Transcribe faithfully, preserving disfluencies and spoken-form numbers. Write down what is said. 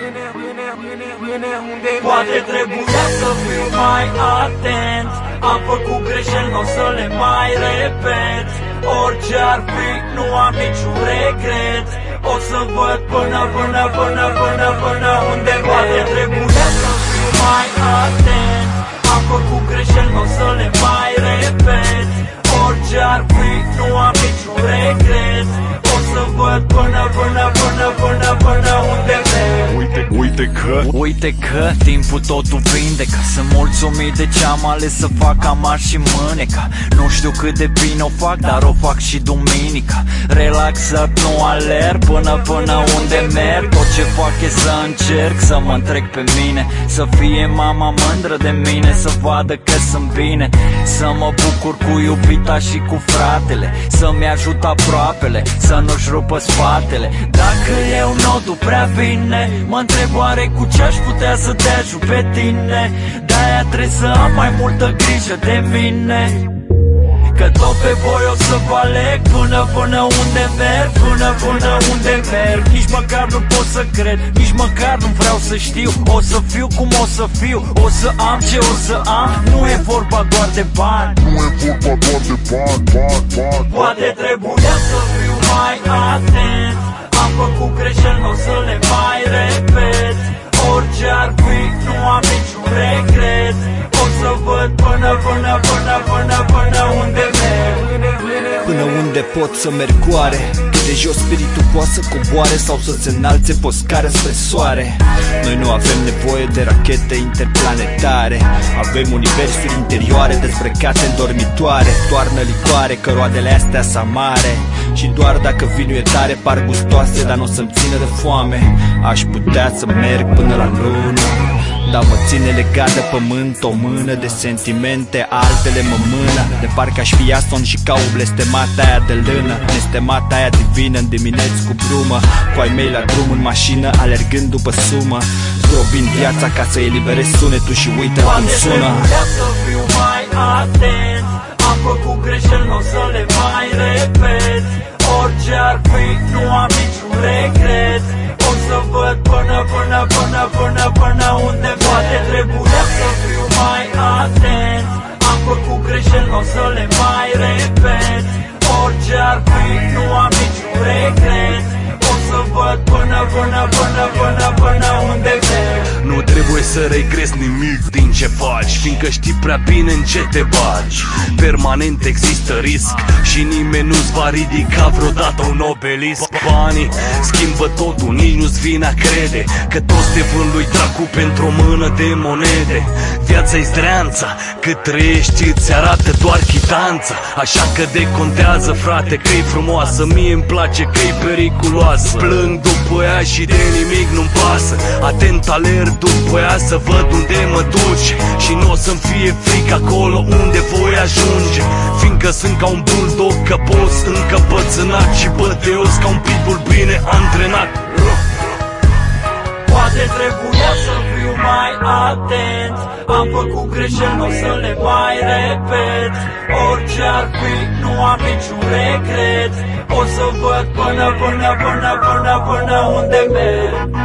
Poate trebuia să fiu mai atent. Am făcut greșeli, n-o să le mai repet. Orice ar fi, nu am niciun regret. O să văd până, până, până, până, până unde poate trebuia să fiu mai atent. Am făcut greșeli, n-o să le mai repet. Orice ar fi, nu am niciun regret. O să văd până, până, până, până, până unde merg. Uite, uite că Uite că timpul totul vindecă. Sunt mulțumit de ce am ales să fac amar și mâneca. Nu știu cât de bine o fac, dar o fac și duminica. Relaxat, nu alerg până până unde merg. Tot ce fac e să încerc să mă întrec pe mine. Să fie mama mândră de mine, să vadă că sunt bine. Să mă bucur cu iubita și cu fratele. Să-mi ajut aproapele, să nu-și rupă spatele. Dacă eu n-o duc prea bine, mă întreb oare cu ce aș putea să te ajut pe tine. De-aia trebuie să am mai multă grijă de mine. Că tot pe voi o să vă aleg până, până unde merg, până, până unde merg. Nici măcar nu pot să cred, nici măcar nu vreau să știu. O să fiu cum o să fiu, o să am ce o să am. Nu e vorba doar de bani, nu e vorba doar de bani, bani, bani. Poate trebuia să fiu mai atent. Am făcut greșeli, n-o să le mai repet. Orice ar fi, nu am niciun regret. O să văd până, până, până, până, până unde merg. Până unde pot să merg oare? Cât de jos spiritul poate să coboare sau să se înalțe pe o scară spre soare. Noi nu avem nevoie de rachete interplanetare. Avem universuri interioare dezbrăcate în dormitoare. Toarnă licoare, că roadele astea s amare. Și doar dacă vinul e tare par gustoase, dar n-o să-mi țină de foame. Aș putea să merg până la lună, dar mă ține legat de pământ o mână de sentimente, altele mă mână. De parcă aș fi Iason și ca o blestemata aia de lână, nestemata aia divină în dimineți cu brumă. Cu ai mei la drum în mașină, alergând după sumă, zdrobind viața ca să eliberez sunetul și uită cum sună. Poate trebuia să fiu mai atent. Am făcut greșeli, n-o să le mai repet. Orice ar fi, nu am niciun regret. O să văd până, până, până, până, până unde poate trebuia să fiu mai atent. Am făcut greșeli, n-o să le mai repet. Orice ar fi, nu am niciun regret. O să văd până, până, până, până, până unde merg. Nu trebuie să regrezi nimic din ce faci, fiindcă știi prea bine în ce te bagi. Permanent există risc și nimeni nu-ți va ridica vreodată un obelisc. Banii schimbă totul, nici nu-ți vine a crede că toți te vând lui dracu pentru o mână de monede. Viața-i zdreanța, cât trăiești îți arată doar chitanța. Așa că decontează, frate, că-i frumoasă. Mie-mi place că-i periculoasă. Plâng după ea și de nimic nu-mi pasă. Atent alerg după ea să văd unde mă duce. Și nu o să-mi fie frică acolo unde voi ajunge, fiindcă sunt ca un bulldog căpos încăpățânat și băteos ca un pitbull bine antrenat. Poate trebuia să fiu mai atent. Am făcut greșeli, n-o să le mai repet. Orice ar fi, nu am niciun regret. O să văd până, până, până, până, până unde merg.